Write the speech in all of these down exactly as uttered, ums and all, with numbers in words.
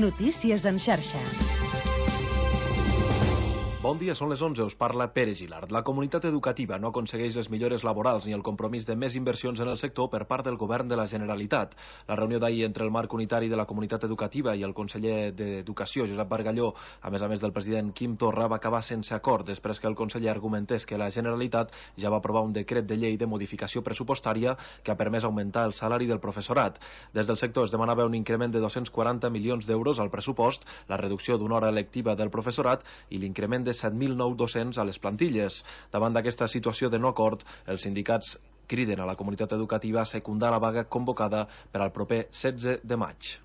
Notícies en xarxa. Bon dia, són les onze, us parla Pere Gilard. La comunitat educativa no aconsegueix les millores laborals ni el compromís de més inversions en el sector per part del govern de la Generalitat. La reunió d'ahir entre el marc unitari de la comunitat educativa i el conseller d'Educació, Josep Bargalló, a més a més del president Quim Torra, va acabar sense acord després que el conseller argumentés que la Generalitat ja va aprovar un decret de llei de modificació pressupostària que ha permès augmentar el salari del professorat. Des del sector es demanava un increment de dos-cents quaranta milions d'euros al pressupost, la reducció d'una hora lectiva del professorat i l'increment de set mil nous docents a les plantilles. Davant d'aquesta situació de no acord, els sindicats criden a la comunitat educativa a secundar la vaga convocada per al proper setze de maig.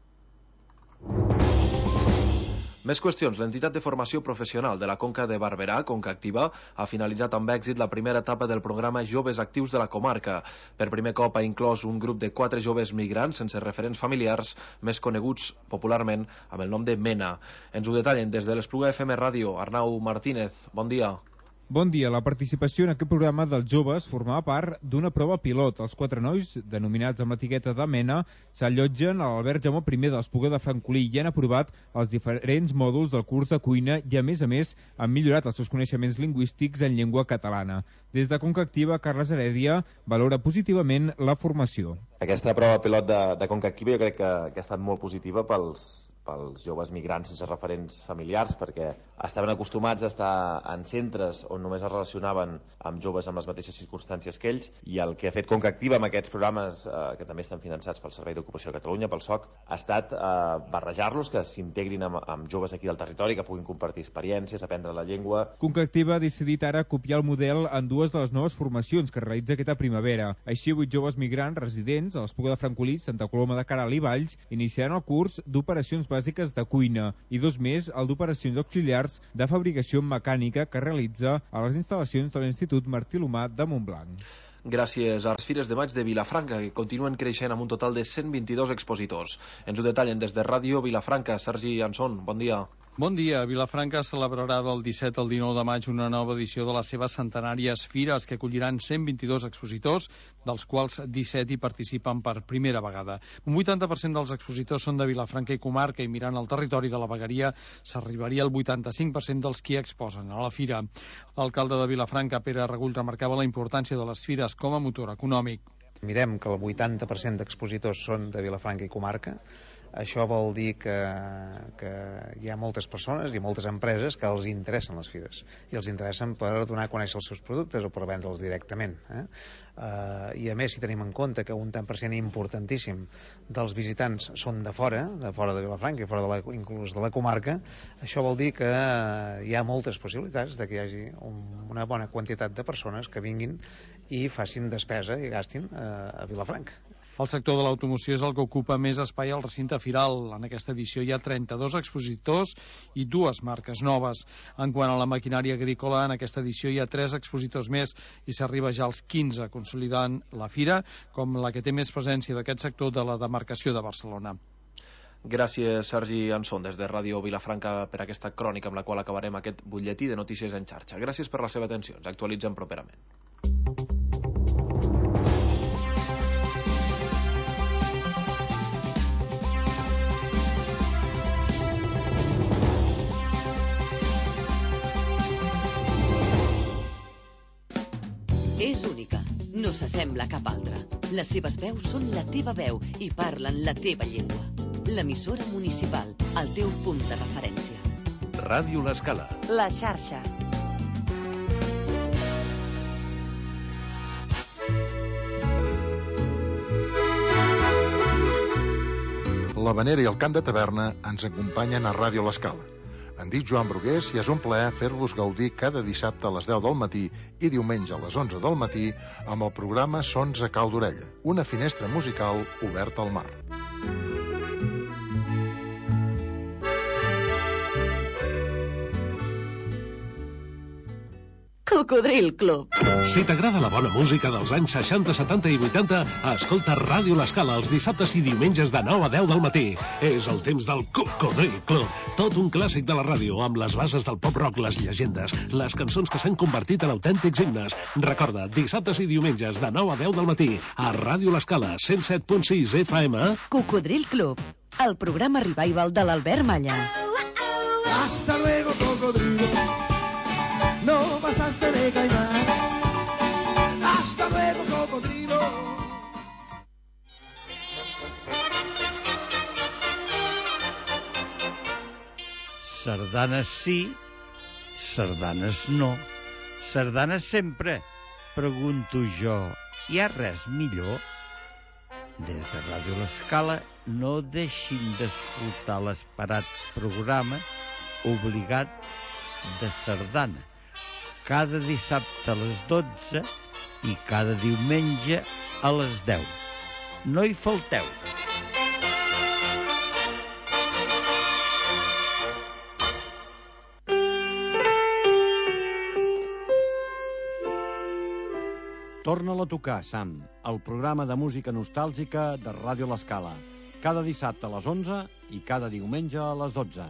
Més qüestions. L'entitat de formació professional de la Conca de Barberà, Conca Activa, ha finalitzat amb èxit la primera etapa del programa Joves Actius de la comarca. Per primer cop ha inclòs un grup de quatre joves migrants sense referents familiars, més coneguts popularment amb el nom de MENA. Ens ho detallen des de l'Espluga F M Ràdio. Arnau Martínez, bon dia. Bon dia. La participació en aquest programa dels joves formava part d'una prova pilot. Els quatre nois, denominats amb l'etiqueta de MENA, s'allotgen a l'Albert Jaume primer de l'Espluga de Francolí i han aprovat els diferents mòduls del curs de cuina i, a més a més, han millorat els seus coneixements lingüístics en llengua catalana. Des de Conca Activa, Carles Heredia valora positivament la formació. Aquesta prova pilot de, de Conca Activa jo crec que, que ha estat molt positiva pels pels joves migrants sense referents familiars, perquè estaven acostumats a estar en centres on només es relacionaven amb joves amb les mateixes circumstàncies que ells, i el que ha fet Conca Activa amb aquests programes eh, que també estan finançats pel Servei d'Ocupació de Catalunya, pel S O C, ha estat eh, barrejar-los, que s'integrin amb, amb joves aquí del territori, que puguin compartir experiències, aprendre la llengua. Conca Activa ha decidit ara copiar el model en dues de les noves formacions que realitza aquesta primavera. Així, vuit joves migrants residents a l'Espluga de Francolí, Santa Coloma de Queralt i Valls iniciaran el curs d'operacions bàsiques de cuina i dos més el d'operacions auxiliars de fabricació mecànica que realitza a les instal·lacions de l'Institut Martí l'Humà de Montblanc. Gràcies a les Fires de Maig de Vilafranca, que continuen creixent amb un total de cent vint-i-dos expositors. Ens ho detallen des de Ràdio Vilafranca. Sergi Anson, bon dia. Bon dia. Vilafranca celebrarà del disset al dinou de maig una nova edició de les seves centenàries fires que acolliran cent vint-i-dos expositors, dels quals disset hi participen per primera vegada. Un vuitanta per cent dels expositors són de Vilafranca i comarca, i mirant el territori de la vegueria s'arribaria al vuitanta-cinc per cent dels qui exposen a la fira. L'alcalde de Vilafranca, Pere Regull, remarcava la importància de les fires com a motor econòmic. Mirem que el vuitanta per cent d'expositors són de Vilafranca i comarca. Això vol dir que, que hi ha moltes persones i moltes empreses que els interessen les fires, i els interessen per donar a conèixer els seus productes o per vendre'ls directament. Eh? Uh, I a més, si tenim en compte que un tant per cent importantíssim dels visitants són de fora, de fora de Vilafranca i fora de la, inclús de la comarca, això vol dir que hi ha moltes possibilitats de que hi hagi un, una bona quantitat de persones que vinguin i facin despesa i gastin uh, a Vilafranca. El sector de l'automoció és el que ocupa més espai al recinte firal. En aquesta edició hi ha trenta-dos expositors i dues marques noves. En quant a la maquinària agrícola, en aquesta edició hi ha tres expositors més i s'arriba ja als quinze, consolidant la fira com la que té més presència d'aquest sector de la demarcació de Barcelona. Gràcies, Sergi Anson, des de Ràdio Vilafranca, per aquesta crònica amb la qual acabarem aquest butlletí de notícies en xarxa. Gràcies per la seva atenció. Ens actualitzem properament. És única, no s'assembla a cap altra. Les seves veus són la teva veu i parlen la teva llengua. L'emissora municipal, el teu punt de referència. Ràdio L'Escala. La xarxa. L'Havanera i el Cant de Taverna ens acompanyen a Ràdio L'Escala. Em dic Joan Brugués i és un plaer fer-vos gaudir cada dissabte a les deu del matí i diumenge a les onze del matí amb el programa Sons a Cau d'Orella, una finestra musical oberta al mar. Cocodril Club. Si t'agrada la bona música dels anys seixanta, setanta i vuitanta, escolta Ràdio L'Escala els dissabtes i diumenges de nou a deu del matí. És el temps del Cocodril Club. Tot un clàssic de la ràdio, amb les bases del pop-rock, les llegendes, les cançons que s'han convertit en autèntics himnes. Recorda, dissabtes i diumenges de nou a deu del matí, a Ràdio L'Escala, cent set punt sis F M. Cocodril Club, el programa revival de l'Albert Malla. Hasta luego, cocodrilo. No pasaste de caimán. Hasta luego, cocodrilo. Sardanes sí, sardanes no. Sardanes sempre, pregunto jo. Hi ha res millor? Des de Ràdio L'Escala no deixin d'escoltar l'esperat programa Obligat de Sardana, cada dissabte a les dotze i cada diumenge a les deu. No hi falteu. Torna-la a tocar, Sam, el programa de música nostàlgica de Ràdio L'Escala. Cada dissabte a les onze i cada diumenge a les dotze.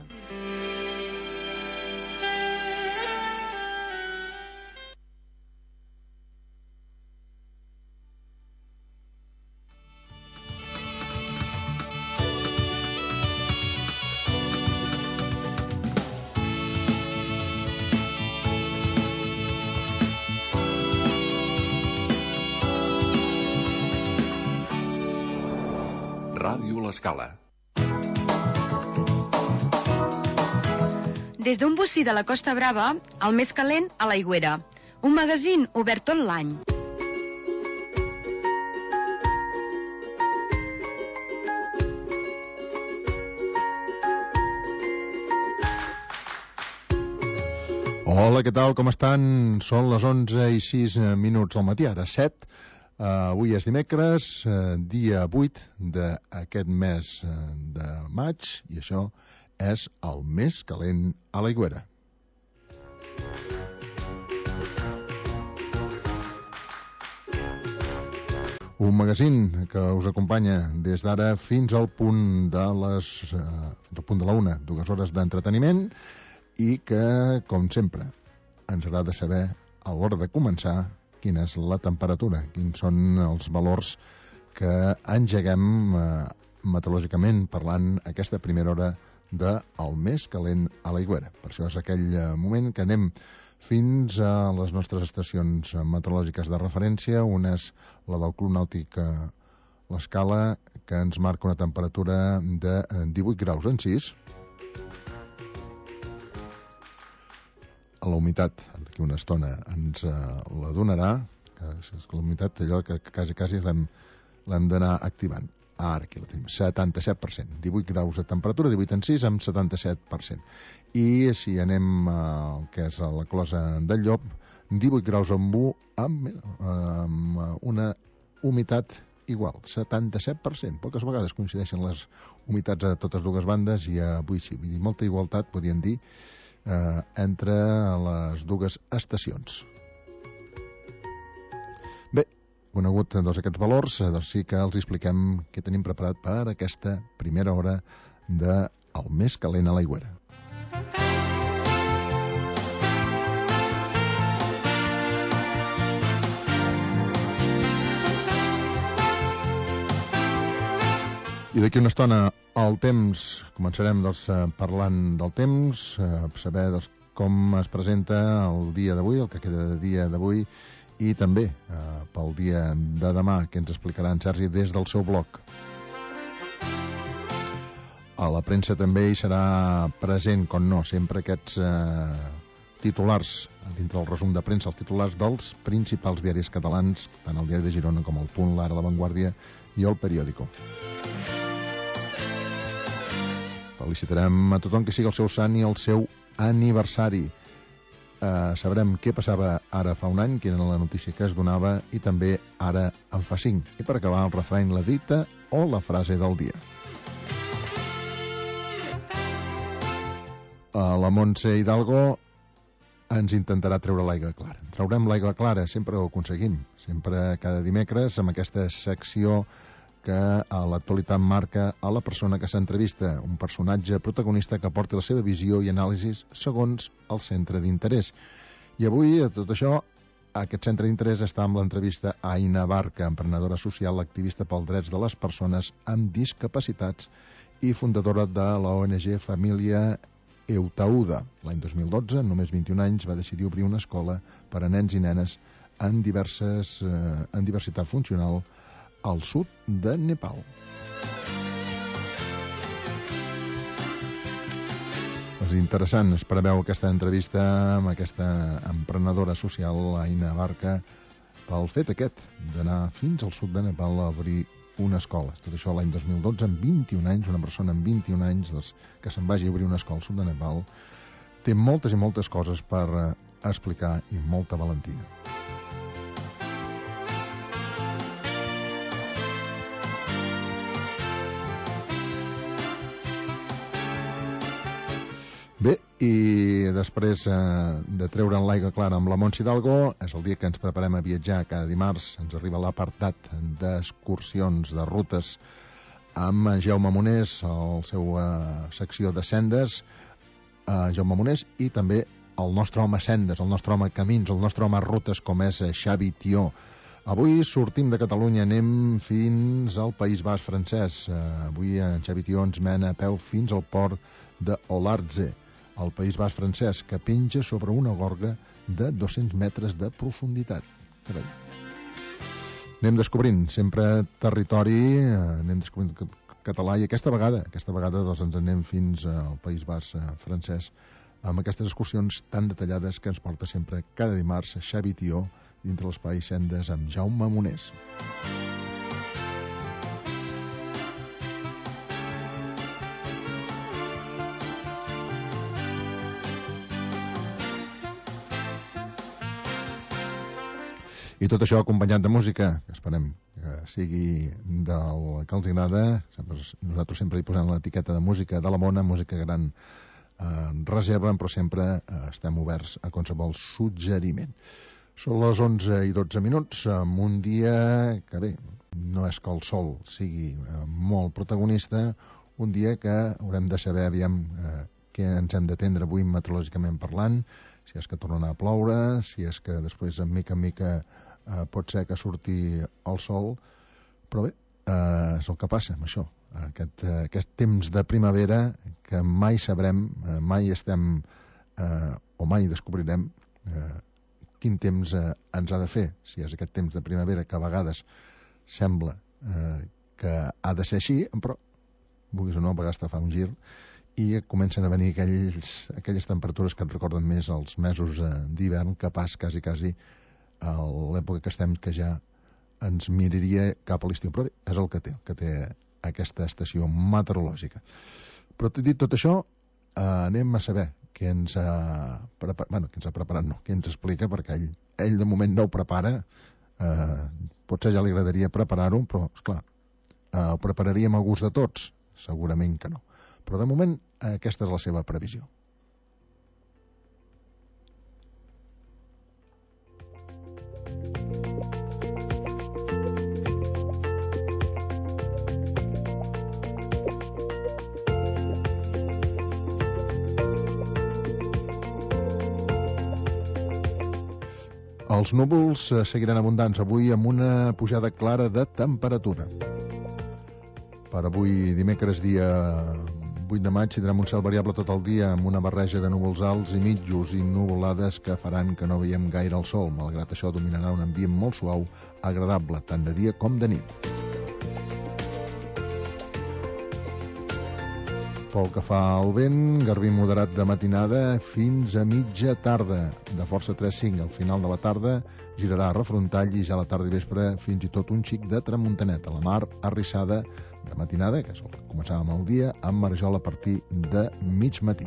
Ràdio L'Escala. Des d'un bocí de la Costa Brava, el més calent a l'Aigüera. Un magazín obert tot l'any. Hola, què tal? Com estan? Són les onze i sis minuts del matí, ara set. Uh, avui és dimecres, uh, dia vuit d'aquest mes uh, de maig, i això és el més calent a l'Aigüera. Un magazín que us acompanya des d'ara fins al punt de les uh, al punt de la una, dues hores d'entreteniment, i que, com sempre, ens agrada saber a l'hora de començar quina és la temperatura, quins són els valors que engeguem eh, meteorològicament parlant aquesta primera hora del més calent a l'Aigüera. Per això és aquell moment que anem fins a les nostres estacions meteorològiques de referència. Una és la del Club Nàutic L'Escala, que ens marca una temperatura de divuit graus en sis. La humitat, d'aquí una estona, ens uh, la donarà, que és la humitat allò que, que quasi, quasi l'hem, l'hem d'anar activant. Ara aquí la tenim, setanta-set per cent. divuit graus de temperatura, divuit en sis, amb setanta-set per cent. I si anem al uh, que és a la closa del Llop, divuit graus amb u, amb, amb una humitat igual, setanta-set per cent. Poques vegades coincideixen les humitats a totes dues bandes, i avui sí, vull dir, molta igualtat, podríem dir, Eh, entre les dues estacions. Bé, conegut doncs, aquests valors, eh, doncs sí que els expliquem què tenim preparat per aquesta primera hora de El més calent a l'Aigüera. I d'aquí una estona el temps, començarem doncs, parlant del temps, eh, saber doncs, com es presenta el dia d'avui, el que queda de dia d'avui, i també eh, pel dia de demà, que ens explicarà en Sergi des del seu blog. A la premsa també hi serà present, com no, sempre aquests eh, titulars, dintre del resum de premsa, els titulars dels principals diaris catalans, tant el Diari de Girona com el Punt, l'Ara, La Vanguardia i el Periòdico. Felicitarem a tothom que sigui el seu sant i el seu aniversari. Eh, sabrem què passava ara fa un any, quina era la notícia que es donava, i també ara en fa cinc. I per acabar, el refrany, la dita o la frase del dia. Eh, la Montse Hidalgo ens intentarà treure l'aigua clara. Traurem l'aigua clara, sempre ho aconseguim. Sempre cada dimecres amb aquesta secció que a l'actualitat marca a la persona que s'entrevista, un personatge protagonista que aporta la seva visió i anàlisis segons el centre d'interès. I avui, a tot això, aquest centre d'interès està amb l'entrevista a Aina Barca, emprenedora social, activista pels drets de les persones amb discapacitats i fundadora de la O N G Família Eutauda. L'any dos mil dotze, només vint-i-un anys, va decidir obrir una escola per a nens i nenes en, diverses, eh, en diversitat funcional al sud de Nepal. És interessant, es preveu aquesta entrevista amb aquesta emprenedora social, Aina Barca, pel fet aquest d'anar fins al sud de Nepal a obrir una escola. Tot això l'any dos mil dotze, amb vint-i-un anys, una persona amb vint-i-un anys doncs, que se'n vagi a obrir una escola al sud de Nepal, té moltes i moltes coses per eh, explicar i molta valentia. Bé, i després eh, de treure'n l'aigua clara amb la Montse Hidalgo, és el dia que ens preparem a viatjar cada dimarts. Ens arriba l'apartat d'excursions, de rutes, amb Jaume Monés, el seu eh, secció de sendes, eh, Jaume Monés, i també el nostre home sendes, el nostre home camins, el nostre home rutes, com és Xavi Tió. Avui sortim de Catalunya, anem fins al País Basc francès. Eh, avui en Xavi Tió ens mena a peu fins al port d'Olartze, al País Basc francès, que penja sobre una gorga de dos-cents metres de profunditat. Carai. Anem descobrint sempre territori, anem descobrint català, i aquesta vegada, aquesta vegada doncs, ens anem fins al País Basc francès, amb aquestes excursions tan detallades que ens porta sempre cada dimarts Xavi Tió, dintre l'espai Sendes amb Jaume Monés. I tot això acompanyat de música, que esperem que sigui del que els agrada. Nosaltres sempre hi posem l'etiqueta de música de la bona, música gran eh, reserva, però sempre eh, estem oberts a qualsevol suggeriment. Són les onze i dotze minuts, amb un dia que bé, no és que el sol sigui eh, molt protagonista, un dia que haurem de saber aviam eh, què ens hem d'atendre avui meteorològicament parlant, si és que tornarà a ploure, si és que després en mica en mica eh, pot ser que surti el sol, però bé, eh, és el que passa amb això, aquest, eh, aquest temps de primavera que mai sabrem, eh, mai estem eh, o mai descobrirem eh, quin temps eh, ens ha de fer, si és aquest temps de primavera que a vegades sembla eh, que ha de ser així, però vulguis o no, a vegades te fa un gir i comencen a venir aquells, aquelles temperatures que et recorden més els mesos eh, d'hivern, que pas quasi, quasi a l'època que estem, que ja ens miraria cap a l'estiu. Però bé, és el que té, que té aquesta estació meteorològica. Però tot dit tot això, eh, anem a saber què ens ha preparat, bueno, què ens ha preparat, no, què ens explica, perquè ell, ell de moment no ho prepara, eh, potser ja li agradaria preparar-ho, però, esclar, eh, ho prepararíem a gust de tots? Segurament que no. Però de moment aquesta és la seva previsió. Els núvols seguiran abundants avui amb una pujada clara de temperatura. Per avui, dimecres, dia vuit de maig, tindrem un cel variable tot el dia amb una barreja de núvols alts i mitjos i nuvolades que faran que no veiem gaire el sol. Malgrat això, dominarà un ambient molt suau, agradable, tant de dia com de nit. Pel que fa al vent, garbí moderat de matinada fins a mitja tarda, de força tres cinc. Al final de la tarda girarà a refrontall i ja a la tarda i vespre fins i tot un xic de tramuntanet. A la mar, arrissada de matinada, que és el que començàvem el dia, amb marjol a partir de mig matí.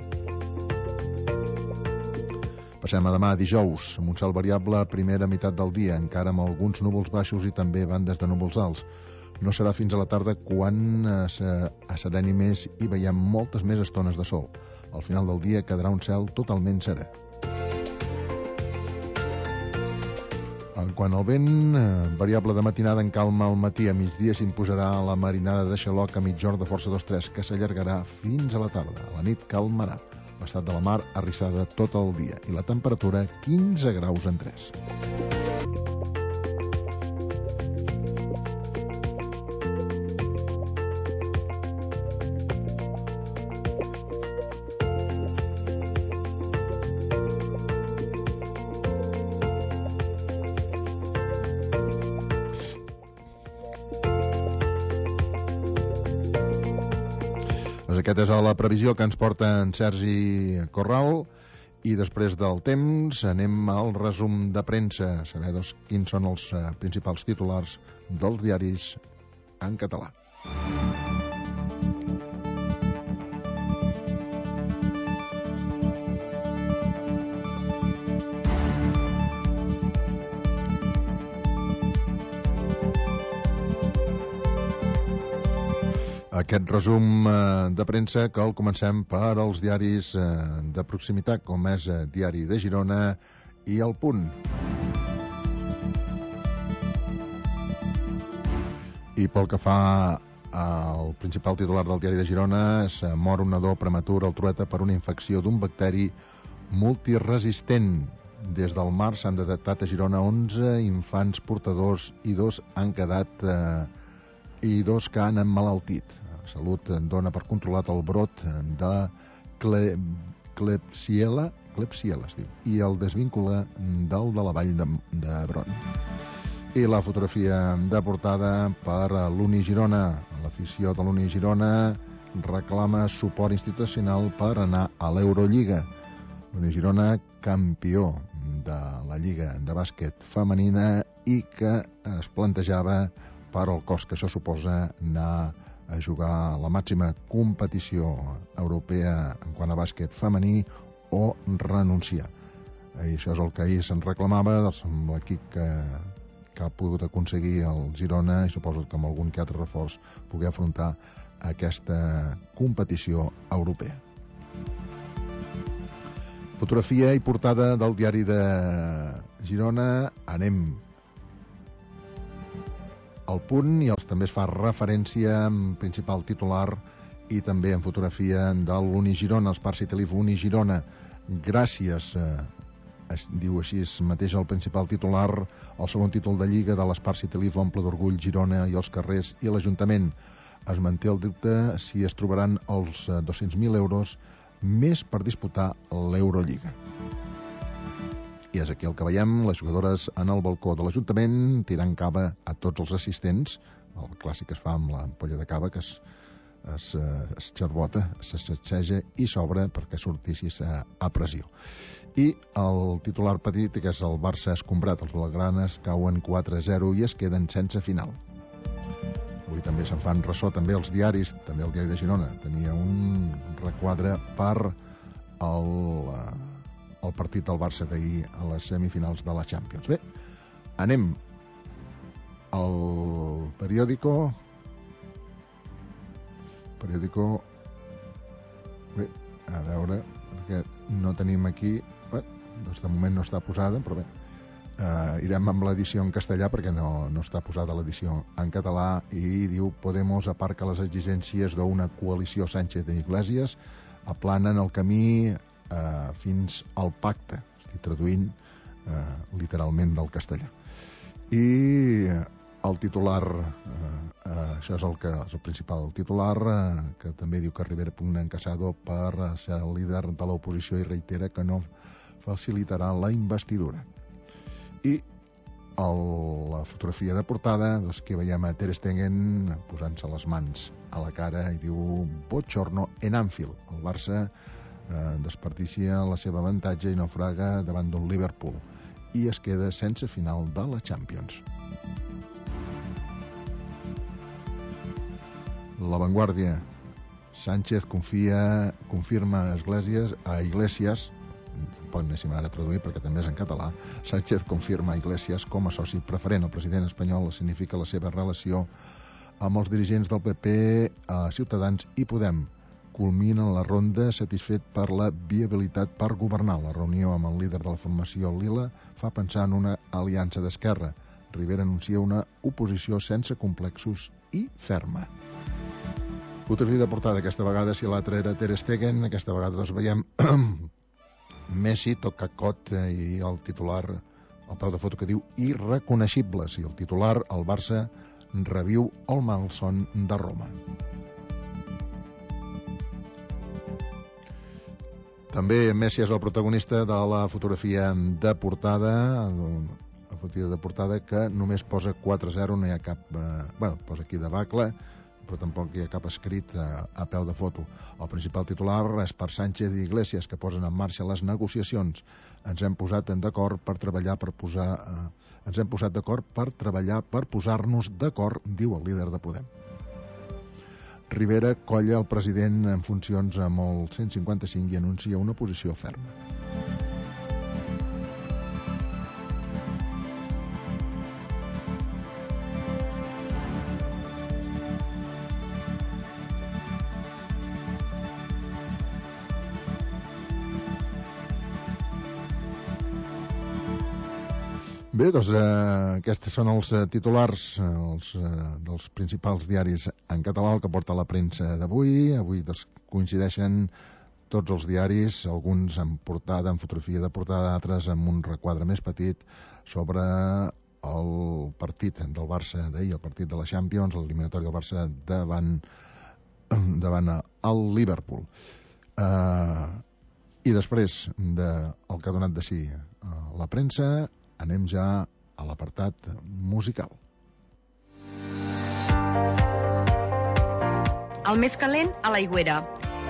Passem a demà, dijous, amb un cel variable a primera meitat del dia, encara amb alguns núvols baixos i també bandes de núvols alts. No serà fins a la tarda quan assereni més i veiem moltes més estones de sol. Al final del dia quedarà un cel totalment serè. Quan el vent, eh, variable de matinada en calma al matí, a migdia s'imposarà la marinada de xaloc a mitjorn de força dos tres, que s'allargarà fins a la tarda. A la nit calmarà. L'estat de la mar arrissada tot el dia i la temperatura quinze graus en tres. Aquesta és la previsió que ens porta en Sergi Corral i després del temps anem al resum de premsa, saber doncs, quins són els uh, principals titulars dels diaris en català. Aquest resum de premsa que el comencem per als diaris de proximitat, com és Diari de Girona i El Punt. I pel que fa al principal titular del Diari de Girona, es mor un nadó prematur al Trueta per una infecció d'un bacteri multiresistent. Des del març s'han detectat a Girona onze infants portadors i dos han quedat eh, i dos que han emmalaltit. Salut dona per controlat el brot de cle, Klebsiella, Klebsiella es diu, i el desvincula del de la vall d'Hebron. I la fotografia de portada per l'Uni Girona. L'afició de l'Uni Girona reclama suport institucional per anar a l'Eurolliga. L'Uni Girona, campió de la Lliga de bàsquet femenina i que es plantejava per al cost que això suposa anar a jugar a la màxima competició europea en quant a bàsquet femení o renunciar. I això és el que ahir se'n reclamava doncs, amb l'equip que, que ha pogut aconseguir el Girona i suposo que amb algun que altre reforç poder afrontar aquesta competició europea. Fotografia i portada del Diari de Girona. Anem al Punt i els també es fa referència en principal titular i també en fotografia de l'Uni Girona, els Parcs City Leaf Uni Girona. Gràcies, eh, es diu així mateix el principal titular, el segon títol de Lliga de les Parcs City Leaf omple d'orgull Girona i els carrers i l'Ajuntament. Es manté el dubte si es trobaran els dos-cents mil euros més per disputar l'Eurolliga. I és aquí el que veiem, les jugadores en el balcó de l'Ajuntament tirant cava a tots els assistents, el clàssic que es fa amb l'ampolla de cava que es, es, es xarbota, se sacseja i s'obre perquè surti així a, a pressió. I el titular petit, que és el Barça escombrat, els blaugranes cauen quatre a zero i es queden sense final. Avui també se'n fan ressò també els diaris, també el Diari de Girona tenia un requadre per el... el partit del Barça d'ahir a les semifinals de la Champions. Bé, anem al periòdico. Periòdico. Bé, a veure, perquè no tenim aquí... Bé, doncs de moment no està posada, però bé, eh, irem amb l'edició en castellà perquè no, no està posada l'edició en català i diu Podemos aparca les exigències d'una coalició Sánchez i Iglesias, aplanen el camí Uh, fins al pacte, estic traduint uh, literalment del castellà. I el titular, uh, uh, això és el, que, és el principal titular, uh, que també diu que Rivera pugna en Casado per uh, ser el líder de l'oposició i reitera que no facilitarà la investidura. I el, la fotografia de portada, doncs, que veiem a Ter Stegen posant-se les mans a la cara i diu Bochorno en Anfield. El Barça Eh, desperdicia la seva avantatge i naufraga davant d'un Liverpool i es queda sense final de la Champions. La Vanguardia. Sánchez confia, confirma a Iglesias, a Iglesias, pot anar a traduir perquè també és en català, Sánchez confirma a Iglesias com a soci preferent. El president espanyol significa la seva relació amb els dirigents del P P, a Ciutadans i Podem. culmina la ronda satisfet per la viabilitat per governar. La reunió amb el líder de la formació Lila fa pensar en una aliança d'esquerra. Rivera anuncia una oposició sense complexos i ferma. Fotografia de portada aquesta vegada, si l'altra era Ter Stegen, aquesta vegada doncs veiem Messi, toca cot i el titular al peu de foto que diu irreconeixibles, i el titular, el Barça reviu el malson de Roma. També Messi és el protagonista de la fotografia de portada, la fotografia de portada que només posa quatre zero, no hi ha cap... Eh, bueno, posa aquí debacle, però tampoc hi ha cap escrit a, a peu de foto. El principal titular és per Sánchez i Iglesias, que posen en marxa les negociacions. Ens hem posat d'acord per treballar per posar... Eh, ens hem posat d'acord per treballar per posar-nos d'acord, diu el líder de Podem. Rivera colla el president en funcions amb el cent cinquanta-cinc i anuncia una posició ferma. Bé, doncs eh, aquests són els eh, titulars eh, els, eh, dels principals diaris en català, el que porta la premsa d'avui. Avui doncs, coincideixen tots els diaris, alguns en portada, en fotografia de portada, altres amb un requadre més petit sobre el partit del Barça d'ahir, el partit de la Champions, l'eliminatori del Barça davant, davant el Liverpool. Eh, I després del que ha donat de si eh, la premsa, anem ja a l'apartat musical. El més calent a l'aigüera.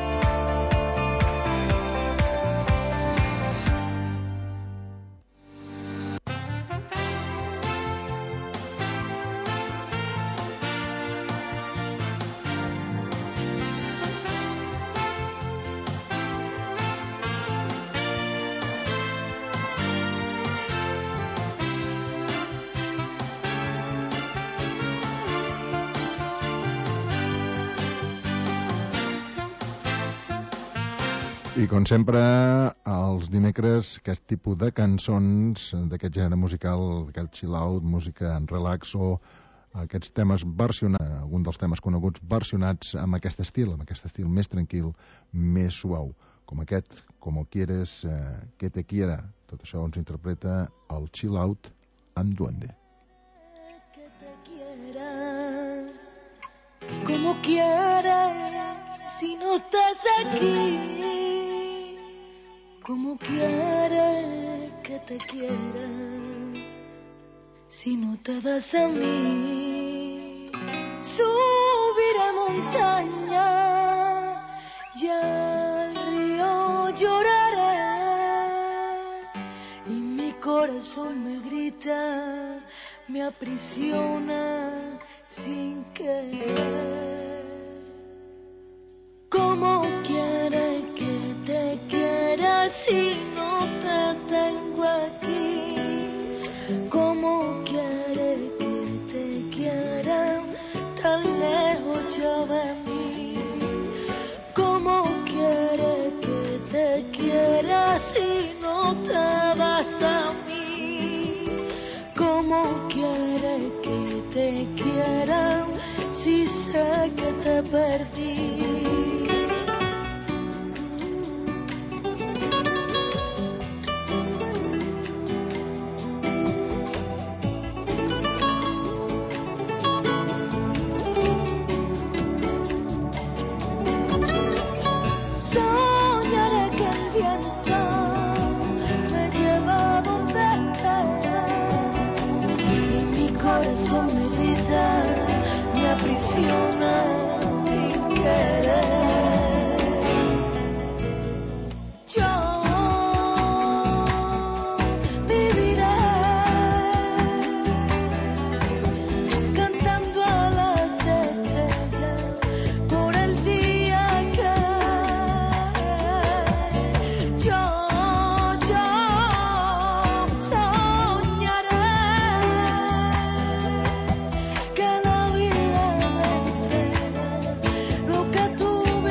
I com sempre, els dimecres, aquest tipus de cançons d'aquest gènere musical, d'aquest chill-out, música en relax o aquests temes versionats, algun dels temes coneguts versionats amb aquest estil, amb aquest estil més tranquil, més suau, com aquest, Como quieres eh, que te quiera. Tot això ens interpreta el chill-out amb Duende. Que te quiera, como quieres si no estás aquí. ¿Cómo quieres que te quiera si no te das a mí? Subiré montaña y al río lloraré y mi corazón me grita, me aprisiona sin querer. ¿Cómo quieres que te quiera si no te tengo aquí? ¿Cómo quieres que te quiera tan lejos ya de mí? ¿Cómo quieres que te quiera si no te das a mí? ¿Cómo quieres que te quiera si sé que te perdí? Sin querer, yo viviré cantando a las estrellas por el día que yo, yo soñaré que la vida lo que tú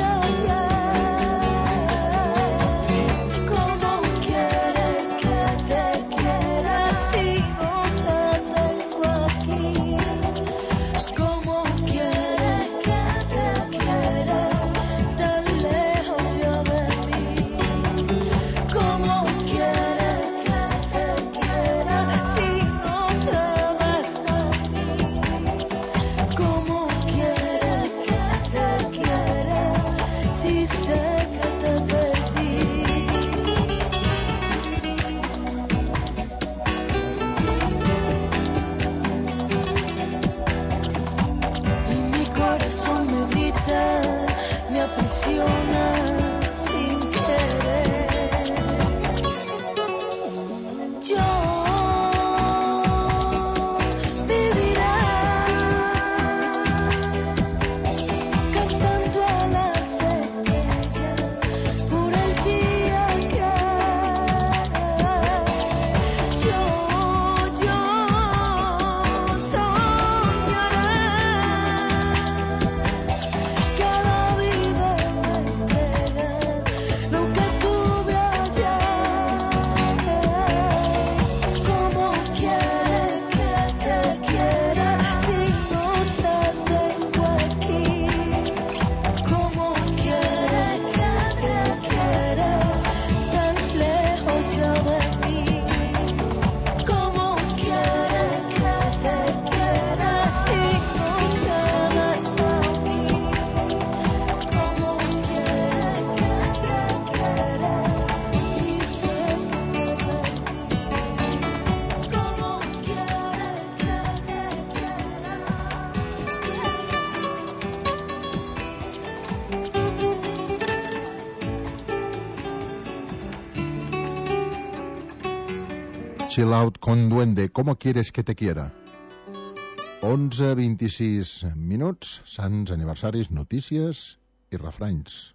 Chill Out con Duende, ¿cómo quieres que te quiera? onze vint-i-sis minuts, sants, aniversaris, notícies i refranys.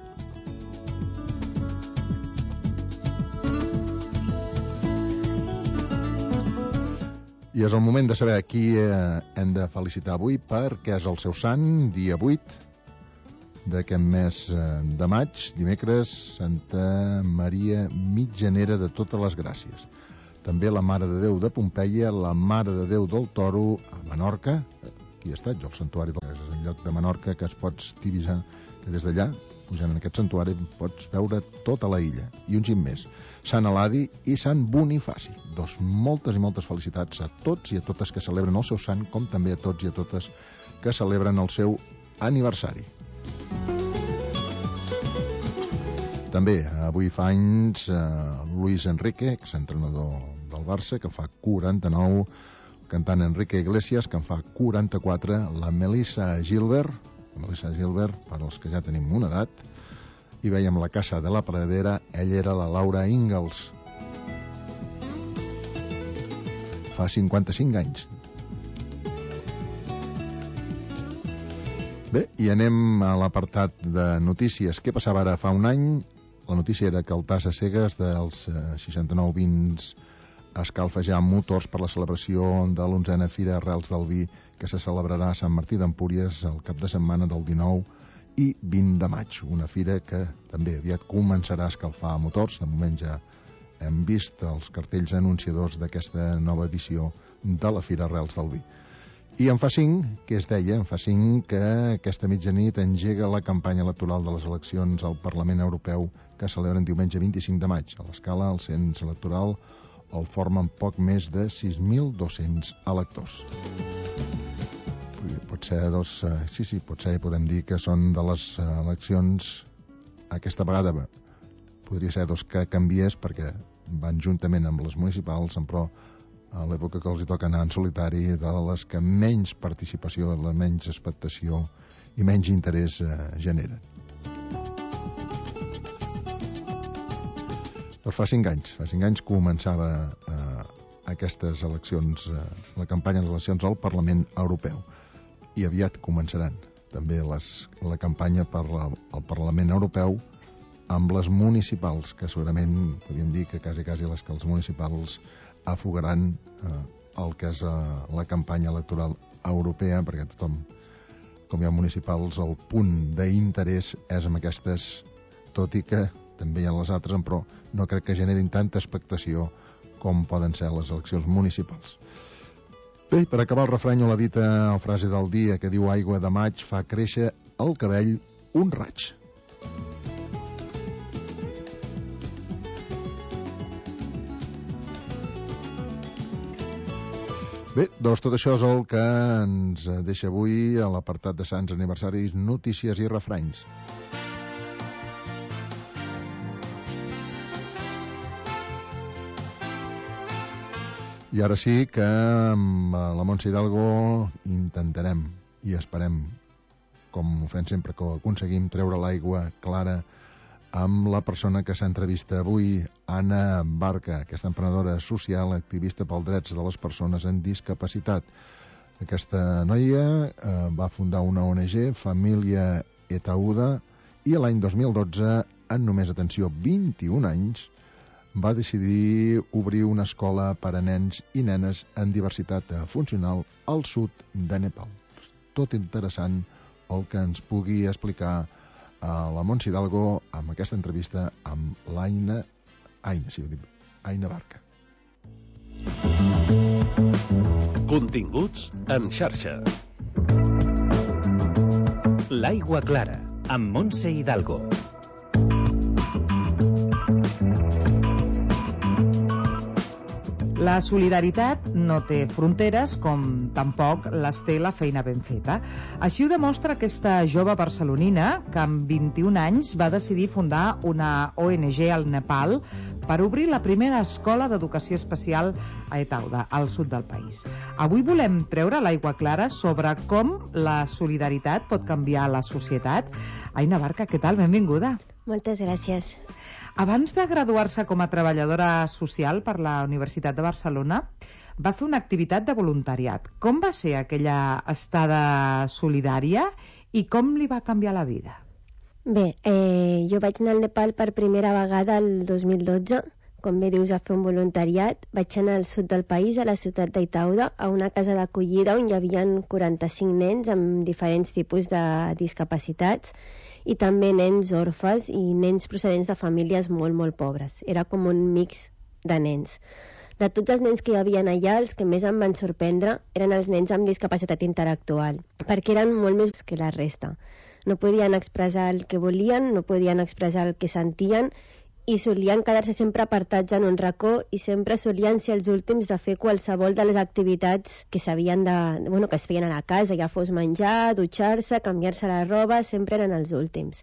I és el moment de saber qui eh, hem de felicitar avui perquè és el seu sant, dia vuit d'aquest mes eh, de maig, dimecres, Santa Maria Mitjanera de totes les gràcies. També la Mare de Déu de Pompeia, la Mare de Déu del Toro a Menorca. Aquí està, jo, el santuari del és el lloc de Menorca que es pots divisar, que des d'allà, pujant en aquest santuari, pots veure tota la illa. I un gim més. Sant Eladi i Sant Bonifaci. Dos moltes i moltes felicitats a tots i a totes que celebren el seu sant, com també a tots i a totes que celebren el seu aniversari. També avui fa anys eh, Luis Enrique, que és entrenador del Barça, que en fa quaranta-nou, el cantant Enrique Iglesias, que en fa quaranta-quatre, la Melissa Gilbert, la Melissa Gilbert, per als que ja tenim una edat, i veiem la Casa de la Pradera, ella era la Laura Ingalls. Fa cinquanta-cinc anys. Bé, i anem a l'apartat de notícies. Què passava ara fa un any? La notícia era que el Tas a Cegues dels seixanta-nou vins escalfa ja motors per la celebració de l'onzena Fira Arrels del Vi, que se celebrarà a Sant Martí d'Empúries el cap de setmana del dinou i vint de maig. Una fira que també aviat començarà a escalfar motors. De moment ja hem vist els cartells anunciadors d'aquesta nova edició de la Fira Arrels del Vi. I en fa cinc, que es deia, en fa cinc que aquesta mitjanit engega la campanya electoral de les eleccions al Parlament Europeu que celebren diumenge vint-i-cinc de maig. A l'Escala, el cens electoral el formen poc més de sis mil dos-cents electors. Pot ser dos... Sí, sí, potser podem dir que són de les eleccions aquesta vegada. Podria ser dos que canviés perquè van juntament amb les municipals, però a l'època que els hi toca anar en solitari, de les que menys participació, la menys expectació i menys interès eh, generen. Però fa cinc anys, fa cinc anys començava eh, aquestes eleccions, eh, la campanya de eleccions al Parlament Europeu. I aviat començaran també les, la campanya per la, al Parlament Europeu amb les municipals, que segurament podríem dir que quasi, quasi les que els municipals afogaran eh, el que és eh, la campanya electoral europea, perquè tothom, com hi ha municipals, el punt d'interès és amb aquestes, tot i que també hi ha les altres, però no crec que generin tanta expectació com poden ser les eleccions municipals. Bé, per acabar el refrany o la dita o frase del dia que diu aigua de maig fa créixer el cabell un raig. Bé, doncs tot això és el que ens deixa avui a l'apartat de Sants Aniversaris, notícies i refranys. I ara sí que amb la Montse Hidalgo intentarem i esperem, com ho fem sempre que ho aconseguim, treure l'aigua clara amb la persona que s'entrevista avui, Anna Barca, aquesta emprenedora social, activista pels drets de les persones amb discapacitat. Aquesta noia eh, va fundar una O N G, Família Etauda, i l'any dos mil dotze, en només, atenció, vint-i-un anys, va decidir obrir una escola per a nens i nenes amb diversitat funcional al sud de Nepal. Tot interessant el que ens pugui explicar a la Montse Hidalgo amb aquesta entrevista amb l'Aina Aina, sí, Aina Barca. Continguts en xarxa. L'aigua clara, amb Montse Hidalgo. La solidaritat no té fronteres, com tampoc les té la feina ben feta. Així ho demostra aquesta jove barcelonina que amb vint-i-un anys va decidir fundar una O N G al Nepal per obrir la primera escola d'educació especial a Etauda, al sud del país. Avui volem treure l'aigua clara sobre com la solidaritat pot canviar la societat. Aina Barca, què tal? Benvinguda. Moltes gràcies. Abans de graduar-se com a treballadora social per la Universitat de Barcelona, va fer una activitat de voluntariat. Com va ser aquella estada solidària i com li va canviar la vida? Bé, eh, jo vaig anar al Nepal per primera vegada el dos mil dotze, com bé dius, a fer un voluntariat. Vaig anar al sud del país, a la ciutat d'Itauda, a una casa d'acollida on hi havia quaranta-cinc nens amb diferents tipus de discapacitats i també nens orfes i nens procedents de famílies molt, molt pobres. Era com un mix de nens. De tots els nens que hi havia allà, els que més em van sorprendre eren els nens amb discapacitat intel·lectual, perquè eren molt més que la resta. No podien expressar el que volien, no podien expressar el que sentien i solien quedar-se sempre apartats en un racó i sempre solien ser els últims de fer qualsevol de les activitats que s'havien de, bueno, que es feien a la casa, ja fos menjar, dutxar-se, canviar-se la roba, sempre eren els últims.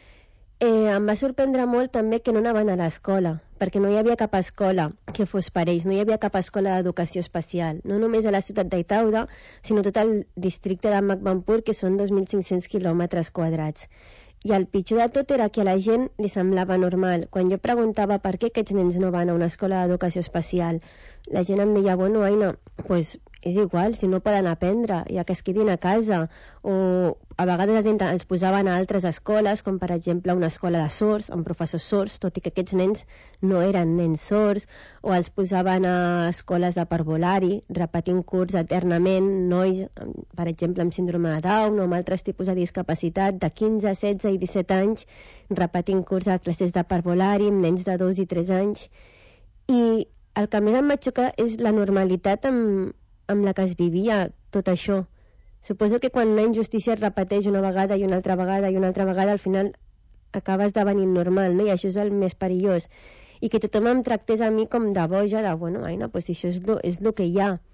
Eh, em va sorprendre molt també que no anaven a l'escola, perquè no hi havia cap escola que fos per ells, no hi havia cap escola d'educació especial, no només a la ciutat d'Itauda, sinó tot el districte de Makbanpur, que són dos mil cinc-cents quilòmetres quadrats. I el pitjor de tot era que a la gent li semblava normal. Quan jo preguntava per què aquests nens no van a una escola d'educació especial, la gent em deia, bueno, Aina, pues és igual, si no poden aprendre, ja que es quedin a casa. O a vegades els posaven a altres escoles, com per exemple una escola de sords, amb professors sords, tot i que aquests nens no eren nens sords, o els posaven a escoles de parvulari, repetint curs eternament, nois, per exemple, amb síndrome de Down o amb altres tipus de discapacitat, de quinze, setze i disset anys, repetint curs a classes de parvulari, amb nens de dos i tres anys. I el que més em va xocar és la normalitat amb, amb la que es vivia tot això. Suposo que quan una injustícia es repeteix una vegada i una altra vegada i una altra vegada, al final acaba esdevenint normal, no? I això és el més perillós. I que tothom em tractés a mi com de boja, de, bueno, Aina, pues això és lo, és lo que hi ha.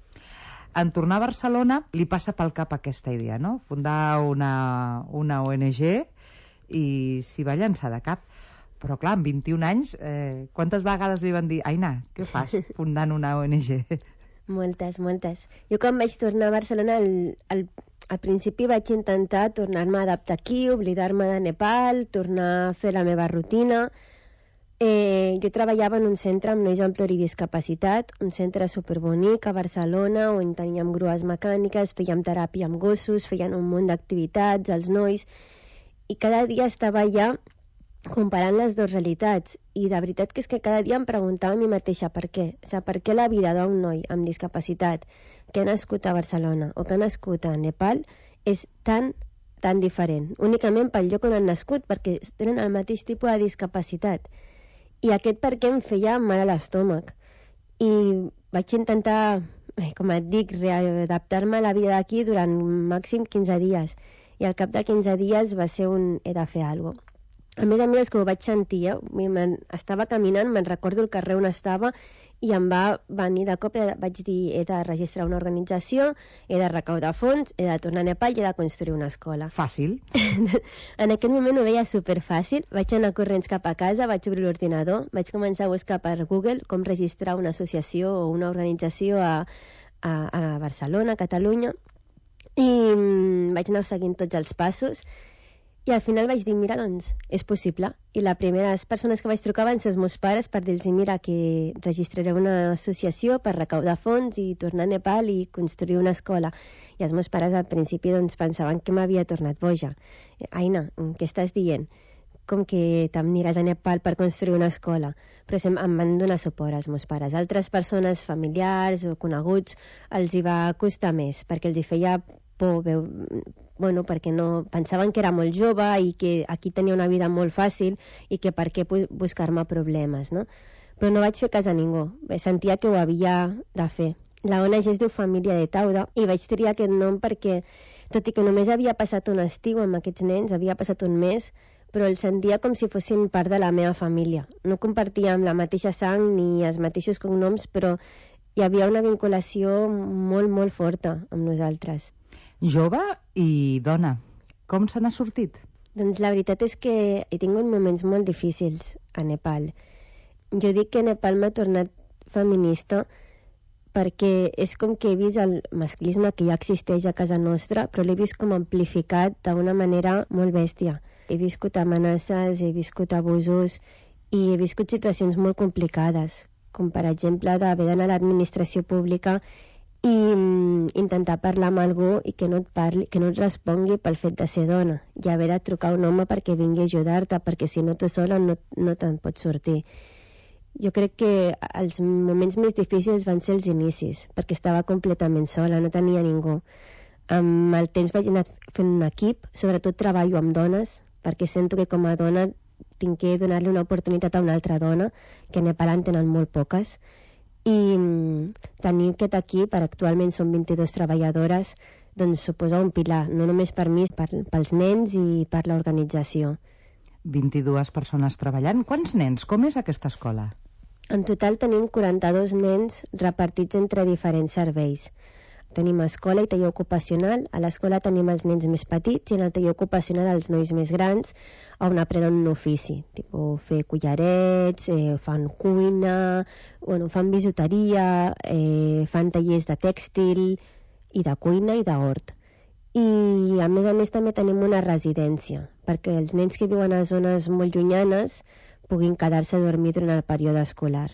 En tornar a Barcelona li passa pel cap aquesta idea, no? Fundar una, una O N G i s'hi va llançar de cap. Però clar, amb vint-i-un anys, eh, quantes vegades li van dir, Aina, què fas fundant una O N G? Moltes, moltes. Jo quan vaig tornar a Barcelona, al, al, al principi vaig intentar tornar-me a adaptar aquí, oblidar-me de Nepal, tornar a fer la meva rutina. Eh, jo treballava en un centre amb nois amb pluridiscapacitat, un centre superbonic a Barcelona, on teníem grues mecàniques, fèiem teràpia amb gossos, feien un munt d'activitats, els nois, i cada dia estava allà comparant les dues realitats, i de veritat que és que cada dia em preguntava a mi mateixa per què, o sigui, per què la vida d'un noi amb discapacitat que ha nascut a Barcelona o que ha nascut a Nepal és tan, tan diferent, únicament pel lloc on han nascut, perquè tenen el mateix tipus de discapacitat. I aquest per què em feia mal a l'estómac. I vaig intentar, com et dic, readaptar-me a la vida d'aquí durant màxim quinze dies, i al cap de quinze dies va ser un he de fer alguna cosa. A més a més, que ho vaig sentir, eh? estava caminant, me'n recordo el carrer on estava, i em va venir de cop, vaig dir, he de registrar una organització, he de recaudar fons, he de tornar a Nepal i he de construir una escola. Fàcil. En aquest moment ho veia superfàcil, vaig anar corrents cap a casa, vaig obrir l'ordinador, vaig començar a buscar per Google com registrar una associació o una organització a, a, a Barcelona, a Catalunya, i mm, vaig anar seguint tots els passos. I al final vaig dir, mira, doncs, és possible. I les primeres persones que vaig trucar van ser els meus pares per dir-los, mira, que registraré una associació per recaudar fons i tornar a Nepal i construir una escola. I els meus pares al principi doncs, pensaven que m'havia tornat boja. Aina, què estàs dient? Com que t'aniràs a Nepal per construir una escola? Però em van donar suport els meus pares. Altres persones familiars o coneguts els hi va costar més, perquè els hi feia por, veu, bueno, perquè no, pensaven que era molt jove i que aquí tenia una vida molt fàcil i que per què buscar-me problemes, no? Però no vaig fer cas a ningú, sentia que ho havia de fer. La O N G es diu Família de Tauda i vaig triar aquest nom perquè, tot i que només havia passat un estiu amb aquests nens, havia passat un mes, però els sentia com si fossin part de la meva família. No compartíem la mateixa sang ni els mateixos cognoms, però hi havia una vinculació molt, molt forta amb nosaltres. Jove i dona, com se n'ha sortit? Doncs la veritat és que he tingut moments molt difícils a Nepal. Jo dic que Nepal m'ha tornat feminista perquè és com que he vist el masclisme que ja existeix a casa nostra, però l'he vist com amplificat d'una manera molt bèstia. He viscut amenaces, he viscut abusos i he viscut situacions molt complicades, com per exemple d'haver d'anar a l'administració pública i mm, intentar parlar amb algú i que no et parli, que no et respongui pel fet de ser dona, i haver de trucar a un home perquè vingui a ajudar-te, perquè si no tu sola no, no te'n pots sortir. Jo crec que els moments més difícils van ser els inicis, perquè estava completament sola, no tenia ningú. Amb el temps vaig anar fent un equip, sobretot treballo amb dones, perquè sento que com a dona tinc que donar-li una oportunitat a una altra dona, que a Nepal en tenen molt poques, i tenir aquest equip, per actualment són vint-i-dues treballadores, doncs suposa un pilar, no només per mi, per, pels nens i per l'organització. vint-i-dues persones treballant. Quants nens? Com és aquesta escola? En total tenim quaranta-dos nens repartits entre diferents serveis. Tenim escola i taller ocupacional. A l'escola tenim els nens més petits i en el taller ocupacional els nois més grans, on aprenen un ofici, tipus fer collarets, eh, fan cuina, bueno, fan bisuteria, eh, fan tallers de tèxtil i de cuina i d'hort. I a més a més també tenim una residència, perquè els nens que viuen a zones molt llunyanes puguin quedar-se a dormir durant el període escolar.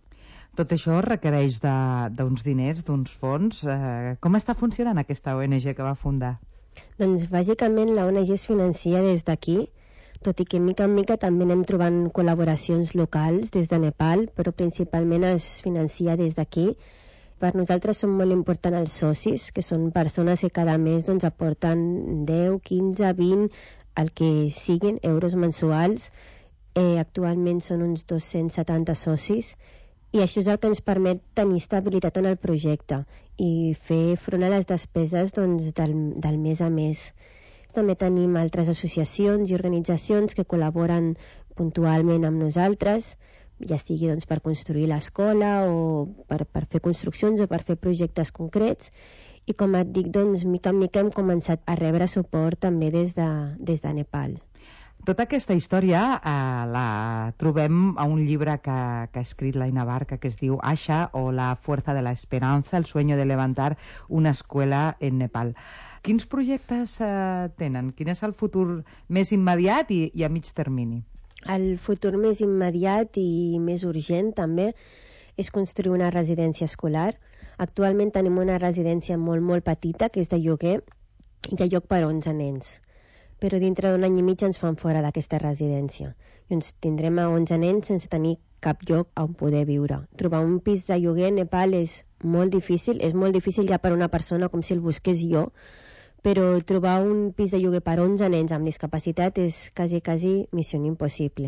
Tot això requereix d'uns diners, d'uns fons. Eh, com està funcionant aquesta O N G que va fundar? Doncs bàsicament la O N G es financia des d'aquí, tot i que mica en mica també anem trobant col·laboracions locals des de Nepal, però principalment es financia des d'aquí. Per nosaltres són molt importants els socis, que són persones que cada mes doncs, aporten deu, quinze, vint, el que siguin, euros mensuals. Eh, actualment són uns dos-cents setanta socis, i això és el que ens permet tenir estabilitat en el projecte i fer front a les despeses doncs, del, del mes a mes. També tenim altres associacions i organitzacions que col·laboren puntualment amb nosaltres, ja sigui doncs, per construir l'escola o per, per fer construccions o per fer projectes concrets, i com et dic, doncs, mica en mica hem començat a rebre suport també des de, des de Nepal. Tota aquesta història eh, la trobem a un llibre que, que ha escrit l'Aina Barca, que es diu Asha, o La fuerza de la esperanza, el sueño de levantar una escuela en Nepal. Quins projectes eh, tenen? Quin és el futur més immediat i, i a mig termini? El futur més immediat i més urgent també és construir una residència escolar. Actualment tenim una residència molt, molt petita, que és de lloguer, i hi ha lloc per onze nens. Però dintre d'un any i mig ens fan fora d'aquesta residència. I ens tindrem a onze nens sense tenir cap lloc on poder viure. Trobar un pis de lloguer a Nepal és molt difícil, és molt difícil ja per una persona com si el busqués jo, però trobar un pis de lloguer per onze nens amb discapacitat és quasi, quasi missió impossible.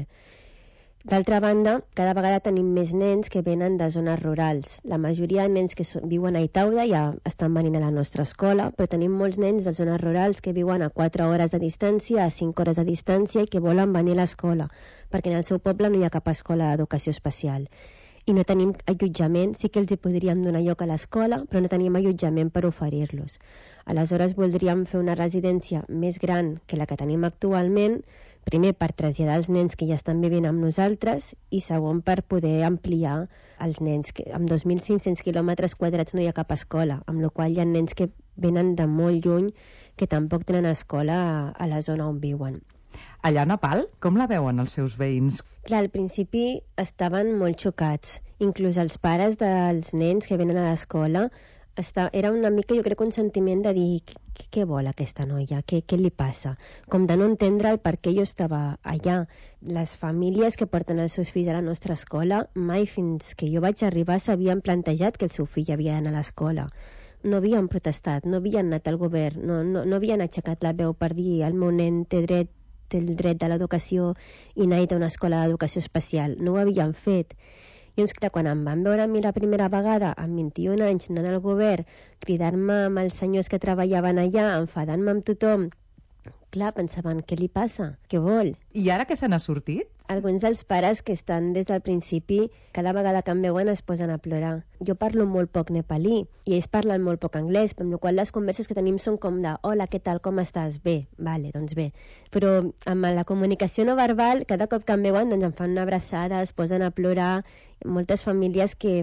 D'altra banda, cada vegada tenim més nens que venen de zones rurals. La majoria de nens que so viuen a Itauda ja estan venint a la nostra escola, però tenim molts nens de zones rurals que viuen a quatre hores de distància, a cinc hores de distància i que volen venir a l'escola, perquè en el seu poble no hi ha cap escola d'educació especial. I no tenim allotjament, sí que els hi podríem donar lloc a l'escola, però no tenim allotjament per oferir-los. Aleshores voldríem fer una residència més gran que la que tenim actualment, primer per traslladar els nens que ja estan vivint amb nosaltres i segon per poder ampliar els nens, que amb dos mil cinc-cents quilòmetres quadrats no hi ha cap escola, amb la qual cosa hi ha nens que venen de molt lluny que tampoc tenen escola a, a la zona on viuen. Allà a Nepal, com la veuen els seus veïns? Clar, al principi estaven molt xocats, inclús els pares dels nens que venen a l'escola. Està, era una mica, jo crec, un sentiment de dir què vol aquesta noia, què, què li passa, com de no entendre el per què jo estava allà. Les famílies que porten els seus fills a la nostra escola mai fins que jo vaig arribar s'havien plantejat que el seu fill havia d'anar a l'escola. No havien protestat, no havien anat al govern, no, no, no havien aixecat la veu per dir el meu nen té dret, té el dret de l'educació i anar a una escola d'educació especial. No ho havien fet. I doncs, clar, quan em van veure a mi la primera vegada, amb vint-i-un anys, anant al govern, cridar-me amb els senyors que treballaven allà, enfadant-me amb tothom, clar, pensaven, què li passa? Què vol? I ara que se n'ha sortit? Alguns dels pares que estan des del principi, cada vegada que em veuen es posen a plorar. Jo parlo molt poc nepalí i ells parlen molt poc anglès, per la qual les converses que tenim són com de hola, què tal, com estàs? Bé, vale, doncs bé. Però amb la comunicació no verbal, cada cop que em veuen doncs em fan una abraçada, es posen a plorar. Moltes famílies que,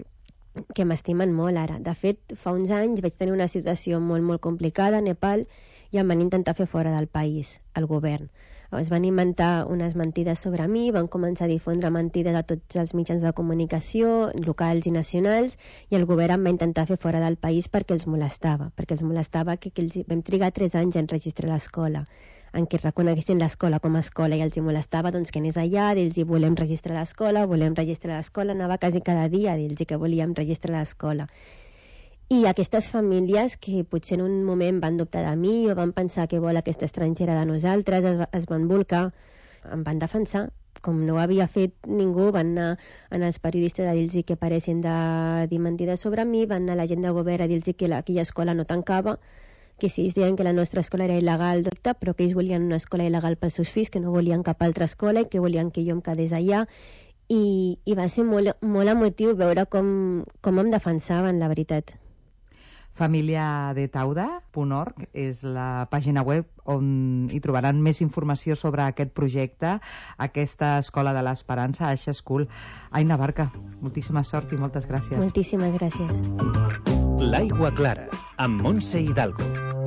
que m'estimen molt ara. De fet, fa uns anys vaig tenir una situació molt, molt complicada a Nepal i em van intentar fer fora del país, el govern. Es van inventar unes mentides sobre mi, van començar a difondre mentides a tots els mitjans de comunicació, locals i nacionals, i el govern em va intentar fer fora del país perquè els molestava, perquè els molestava que, que els vam trigar tres anys en registrar l'escola, en què reconeguessin l'escola com a escola, i els hi molestava doncs, que anés allà, dir-los volem registrar l'escola, volem registrar l'escola, anava quasi cada dia a dir-los que volíem registrar l'escola. I aquestes famílies que potser en un moment van dubtar de mi o van pensar que vol aquesta estrangera de nosaltres, es, es van volcar, em van defensar, com no ho havia fet ningú, van anar en els periodistes a dir-los que paressin de dir mentides sobre mi, van anar a la gent de govern a dir-los que aquella escola no tancava, que sí, ells deien que la nostra escola era il·legal, però que ells volien una escola il·legal pels seus fills, que no volien cap altra escola i que volien que jo em quedés allà. I, i va ser molt, molt emotiu veure com, com em defensaven, la veritat. Família de Tauda punt org és la pàgina web on hi trobaran més informació sobre aquest projecte, aquesta Escola de l'Esperança, Aixa School. Aina Barca, moltíssima sort i moltes gràcies. Moltíssimes gràcies. L'Aigua Clara, amb Montse Hidalgo.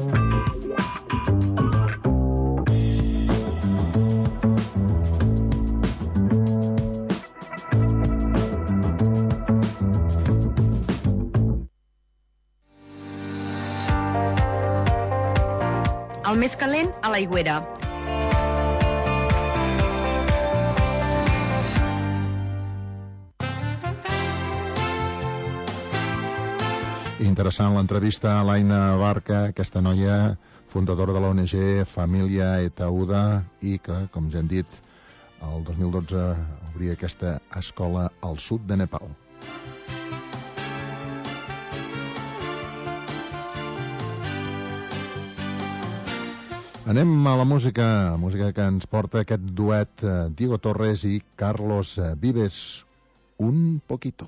El més calent a l'aigüera. Interessant l'entrevista a l'Aina Barca, aquesta noia fundadora de l'O N G Família Etauda i que, com ja hem dit, el dos mil dotze obria aquesta escola al sud de Nepal. Anem a la música, música que ens porta aquest duet eh, Diego Torres i Carlos Vives, Un Poquito.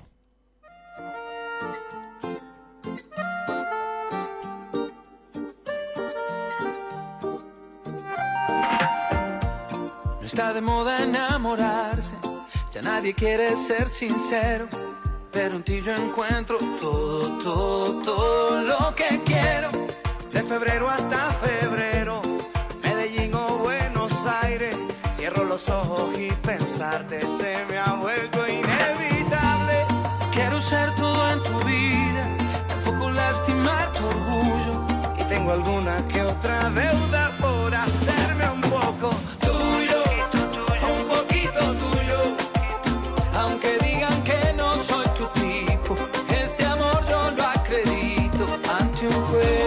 No está de moda enamorarse, ya nadie quiere ser sincero, pero en ti yo encuentro todo, todo, todo lo que quiero. De febrero hasta febrero, Medellín o Buenos Aires, cierro los ojos y pensarte se me ha vuelto inevitable. Quiero ser todo en tu vida, tampoco lastimar tu orgullo, y tengo alguna que otra deuda por hacerme un poco tuyo, un poquito tuyo, aunque digan que no soy tu tipo, este amor yo lo acredito ante un juez.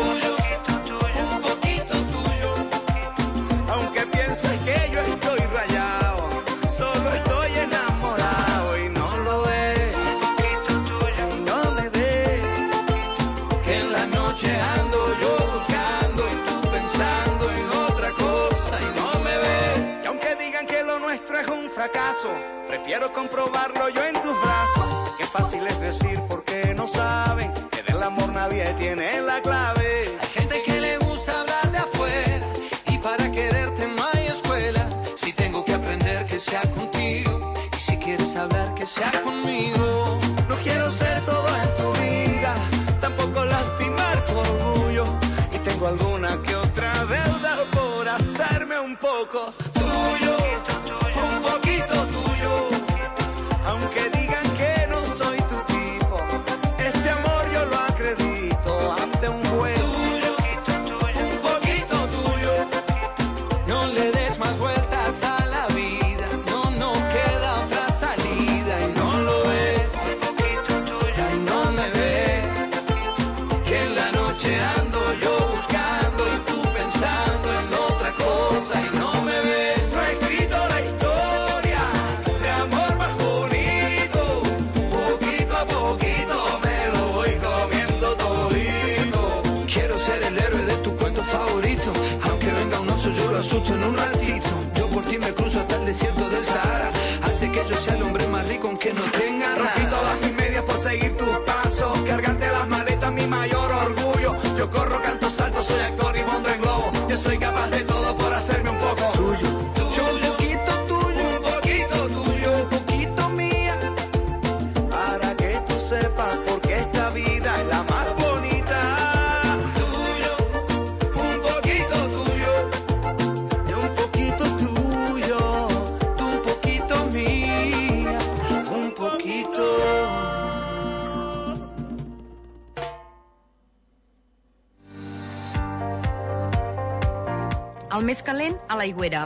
Prefiero comprobarlo yo en tus brazos. Qué fácil es decir porque no saben que del amor nadie tiene la clave. Hay gente que le gusta hablar de afuera y para quererte no hay escuela. Si tengo que aprender que sea contigo y si quieres hablar que sea conmigo. No quiero ser todo en tu vida, tampoco lastimar tu orgullo, y tengo alguna que otra deuda por hacerme un poco tuyo, un poquito tuyo, aunque digan que no soy tu tipo, este amor yo lo acredito ante un juez. Tuyo, un poquito tuyo, no le des más vueltas a la vida, no, no queda otra salida y no lo ves, y no me ves, que en la noche ando yo buscando y tú pensando en otra cosa y no me ves. No he escrito la historia de amor más bonito, poquito a poquito me lo voy comiendo todito. Quiero ser el héroe de tu cuento favorito, aunque venga un oso yo lo asusto en un ratito. Yo por ti me cruzo hasta el desierto del Sahara, hace que yo sea el hombre más rico aunque no tenga nada. Rompí todas mis medias por seguir tus pasos, cargarte las maletas mi mayor orgullo. Yo corro, canto, salto, soy actor y monto en globo. Yo soy capaz de todo por hacerme un poco tuyo. Tuyo, un poquito tuyo, un poquito tuyo, un poquito mía, para que tú sepas por qué esta vida es la más bonita. Tuyo, un poquito tuyo, y un poquito tuyo. el més calent a l'Aigüera.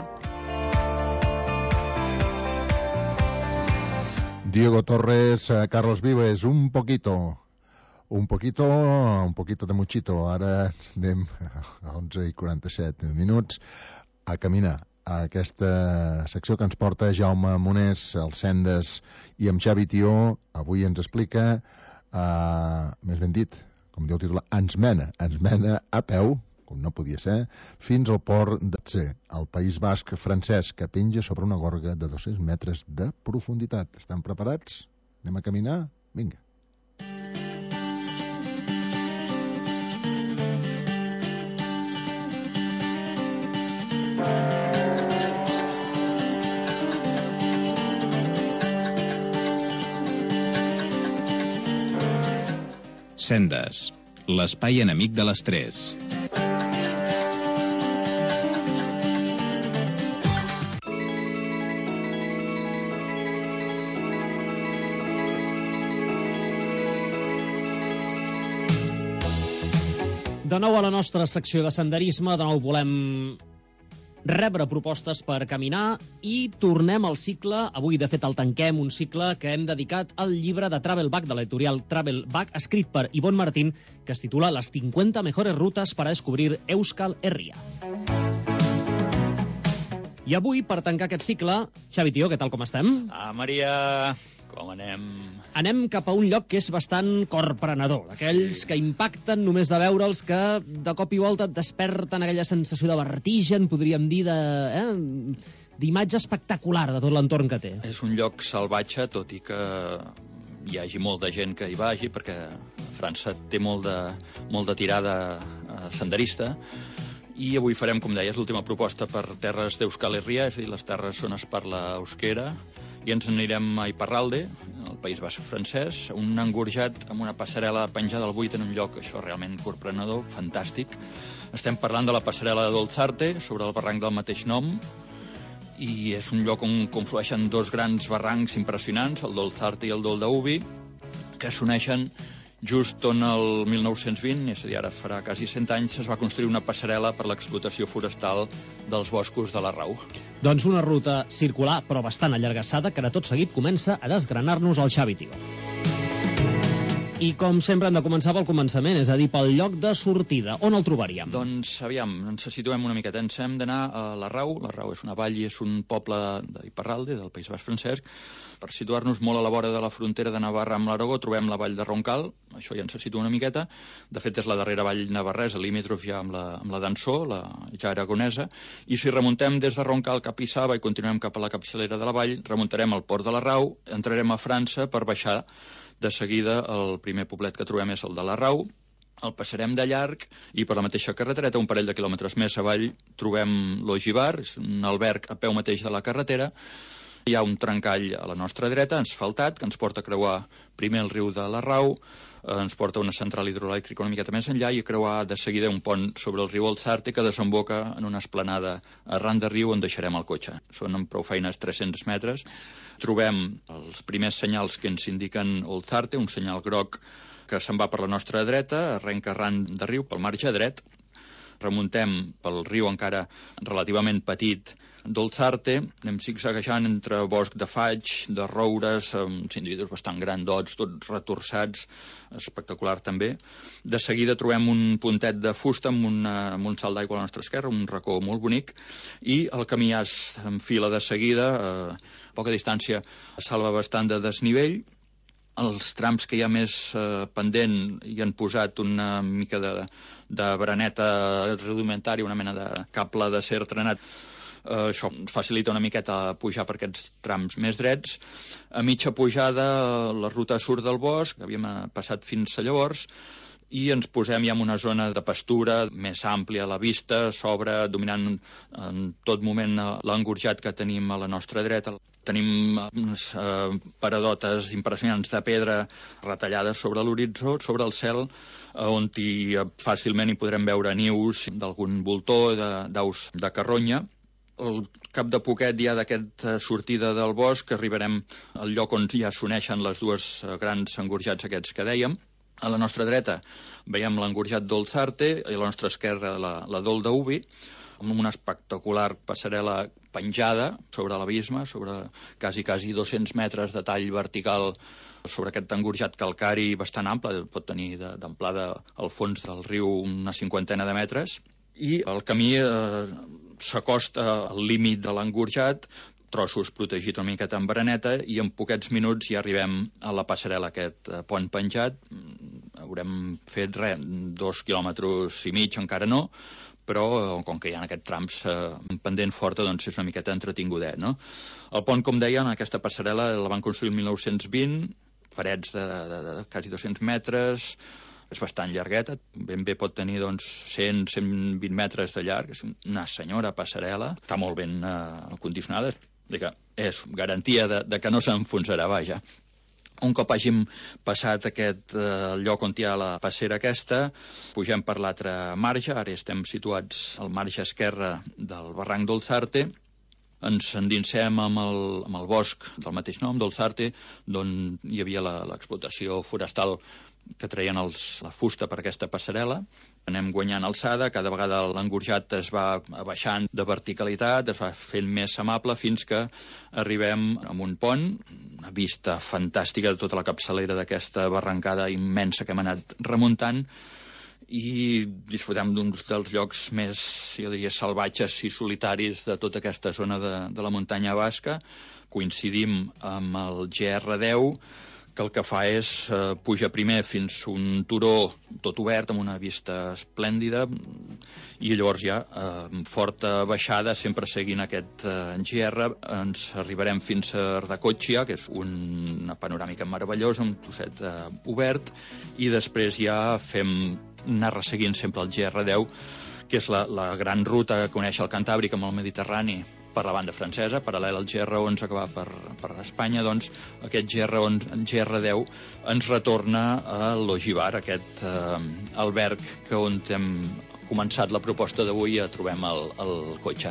Diego Torres, Carlos Vives, un poquito... Un poquito, un poquito de muchito. Ara anem a onze i quaranta-set minuts a caminar a aquesta secció que ens porta Jaume Monés, el Sendes, i amb Xavi Tió. Avui ens explica, uh, més ben dit, com diu el títol, ens mena, ens mena a peu, com no podia ser, fins al port d'Atze, al País Basc francès, que penja sobre una gorga de dos-cents metres de profunditat. Estan preparats? Anem a caminar? Vinga. Sendes, l'espai enemic de l'estrès. De nou a la nostra secció de senderisme, de nou volem rebre propostes per caminar i tornem al cicle, avui de fet el tanquem, un cicle que hem dedicat al llibre de Travel Bag de l'editorial Travel Bag, escrit per Ivonne Martín, que es titula Les cincuenta mejores rutas para descubrir Euskal Herria. I avui, per tancar aquest cicle, Xavi Tió, què tal, com estem? Ah, Maria, com anem? Anem cap a un lloc que és bastant corprenedor, d'aquells sí. que impacten només de veure'ls, que de cop i volta et desperten aquella sensació de vertigen, podríem dir, de, eh, d'imatge espectacular de tot l'entorn que té. És un lloc salvatge, tot i que hi hagi molta gent que hi vagi, perquè França té molt de, molt de tirada senderista, i avui farem, com deies, l'última proposta per terres d'Euskal Herria, és a dir, les terres on es parla euskera, i ens anirem a Iparralde, al País Basc francès, un engorjat amb una passarel·la penjada al buit en un lloc, això realment corprenedor, fantàstic. Estem parlant de la passarel·la de Dolzarte, sobre el barranc del mateix nom, i és un lloc on conflueixen dos grans barrancs impressionants, el Dolzarte i el Dol d'Ubi, que s'uneixen just on el mil nou-cents vint, és a dir, ara farà quasi cent anys, es va construir una passarel·la per l'explotació forestal dels boscos de la Rau. Doncs una ruta circular, però bastant allargassada, que de tot seguit comença a desgranar-nos el Xavi Tió. I com sempre hem de començar pel començament, és a dir, pel lloc de sortida. On el trobaríem? Doncs, aviam, ens situem una miqueta. Ens hem d'anar a la Rau. La Rau és una vall i és un poble d'Iparralde, del País Basc francès. Per situar-nos molt a la vora de la frontera de Navarra amb l'Aragó, trobem la vall de Roncal. Això ja ens situa una miqueta. De fet, és la darrera vall navarresa, límitrof ja amb la, amb la d'Ansó, la ja aragonesa. I si remuntem des de Roncal cap a Isaba i continuem cap a la capçalera de la vall, remuntarem al port de la Rau, entrarem a França per baixar. De seguida, el primer poblet que trobem és el de la Rau, el passarem de llarg i per la mateixa carretereta, un parell de quilòmetres més avall, trobem l'Ogivar, és un alberg a peu mateix de la carretera. Hi ha un trencall a la nostra dreta, asfaltat, que ens porta a creuar primer el riu de la Rau, ens porta a una central hidroelèctrica una miqueta més enllà i a creuar de seguida un pont sobre el riu Olzarte que desemboca en una esplanada arran de riu on deixarem el cotxe. Són amb prou feines tres-cents metres. Trobem els primers senyals que ens indiquen Olzarte, un senyal groc que se'n va per la nostra dreta, arrenca arran de riu pel marge dret. Remuntem pel riu encara relativament petit d'Olzarte, anem zigzaguejant entre bosc de faig, de roures, amb individus bastant grandots, tots retorçats, espectacular també. De seguida trobem un puntet de fusta amb, una, amb un salt d'aigua a la nostra esquerra, un racó molt bonic, i el camí ja s'enfila de seguida, a poca distància salva bastant de desnivell. Els trams que hi ha més eh, pendent hi han posat una mica de, de baraneta rudimentària, una mena de cable d'acer trenat. Uh, això ens facilita una miqueta pujar per aquests trams més drets. A mitja pujada la ruta surt del bosc, havíem passat fins a llavors, i ens posem ja en una zona de pastura més àmplia a la vista, s'obre dominant en tot moment l'engorjat que tenim a la nostra dreta. Tenim unes eh, paradotes impressionants de pedra retallades sobre l'horitzó, sobre el cel, eh, on hi, fàcilment hi podrem veure nius d'algun voltor, d'aus de, de carronya. Al cap de poquet ja d'aquesta sortida del bosc arribarem al lloc on ja s'uneixen les dues grans engorjats aquests que dèiem. A la nostra dreta veiem l'engorjat d'Olzarte i a la nostra esquerra la, la Dol d'Ubi. amb una espectacular passarel·la penjada sobre l'abisme, sobre quasi, quasi dos-cents metres de tall vertical sobre aquest engorjat calcari bastant ample, pot tenir d'amplada al fons del riu una cinquantena de metres, i el camí eh, s'acosta al límit de l'engorjat, trossos protegits una miqueta amb baraneta, i en poquets minuts ja arribem a la passarel·la, aquest eh, pont penjat. Haurem fet res, dos quilòmetres i mig, encara no, però com que hi ha aquests trams eh, pendent forta, doncs és una miqueta entretingudet, no? El pont, com deia, en aquesta passarel·la la van construir el mil nou-cents vint, parets de, de, de, de quasi dos-cents metres, és bastant llargueta, ben bé pot tenir doncs, cent a cent vint metres de llarg, és una senyora passarel·la, està molt ben eh, condicionada, és garantia de, de que no s'enfonsarà, vaja. Un cop hàgim passat aquest eh, lloc on hi ha la passera aquesta, pugem per l'altre marge, ara estem situats al marge esquerre del barranc d'Olzarte, ens endinsem amb el, amb el bosc del mateix nom, d'Olzarte, d'on hi havia l'explotació forestal que treien els, la fusta per aquesta passarel·la. Anem guanyant alçada, cada vegada l'engorjat es va baixant de verticalitat, es va fent més amable, fins que arribem a un pont, una vista fantàstica de tota la capçalera d'aquesta barrancada immensa que hem anat remuntant, i disfrutem d'un dels llocs més, jo diria, salvatges i solitaris de tota aquesta zona de, de la muntanya basca. Coincidim amb el G R deu, que el que fa és eh, pujar primer fins un turó tot obert, amb una vista esplèndida, i llavors ja, eh, amb forta baixada, sempre seguint aquest eh, G R, ens arribarem fins a Ardacotxia, que és un, una panoràmica meravellosa, un trosset eh, obert, i després ja fem anar resseguint sempre el G R deu, que és la, la gran ruta que coneix el Cantàbric amb el Mediterrani per la banda francesa, paral·lel al G R onze que va per, per Espanya. Doncs aquest G R onze, G R deu ens retorna a l'Ogivar, aquest eh, alberg que on hem començat la proposta d'avui i trobem el, el cotxe.